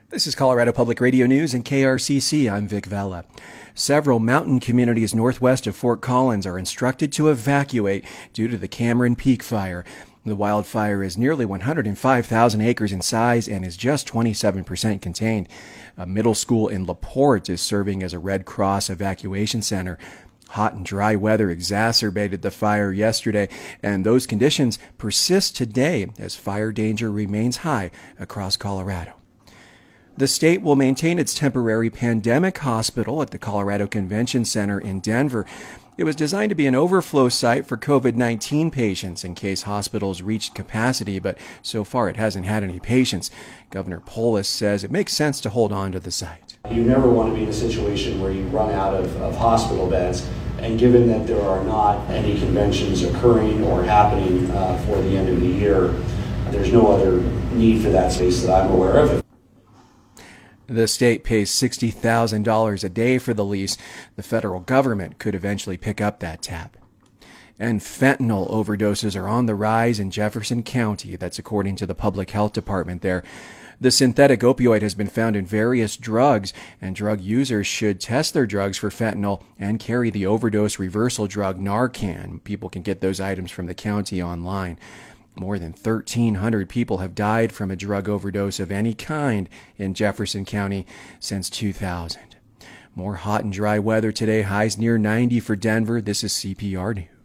This is Colorado Public Radio News and KRCC. I'm Vic Vela. Several mountain communities northwest of Fort Collins are instructed to evacuate due to the Cameron Peak fire. The wildfire is nearly 105,000 acres in size and is just 27% contained. A middle school in LaPorte is serving as a Red Cross evacuation center. Hot and dry weather exacerbated the fire yesterday, and those conditions persist today as fire danger remains high across Colorado. The state will maintain its temporary pandemic hospital at the Colorado Convention Center in Denver. It was designed to be an overflow site for COVID-19 patients in case hospitals reached capacity, but so far it hasn't had any patients. Governor Polis says it makes sense to hold on to the site. You never want to be in a situation where you run out of hospital beds, and given that there are not any conventions occurring or happening for the end of the year, there's no other need for that space that I'm aware of. The state pays $60,000 a day for the lease. The federal government could eventually pick up that tab. And fentanyl overdoses are on the rise in Jefferson County. That's according to the public health department there. The synthetic opioid has been found in various drugs, and drug users should test their drugs for fentanyl and carry the overdose reversal drug Narcan. People can get those items from the county online. More than 1,300 people have died from a drug overdose of any kind in Jefferson County since 2000. More hot and dry weather today, highs near 90 for Denver. This is CPR News.